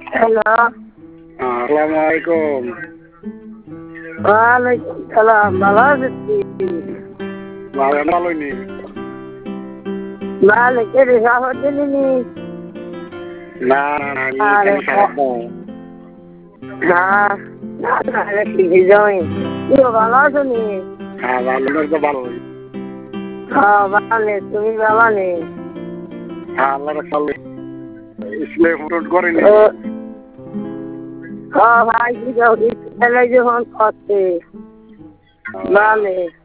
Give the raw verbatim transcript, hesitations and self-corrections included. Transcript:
Hello. আসসালামু আলাইকুম। ওয়ালাইকুম সালাম। ভালো আছিস? ভালো ভালোই নি। ভালো করে খবর দিলি নি? না না না আমি আরে এখানে খারাপ না। না না না ঠিকই যাই। তুই ভালো আছো নি? হ্যাঁ ভালো তো ভালোই। হ্যাঁ ভালো, তুমি ভালো নি? হ্যাঁ আল্লাহ রাখলে ইসলে ফোন করেনি। হ্যাঁ ভাই কি যাও স্কুলে যখন করতে ভালো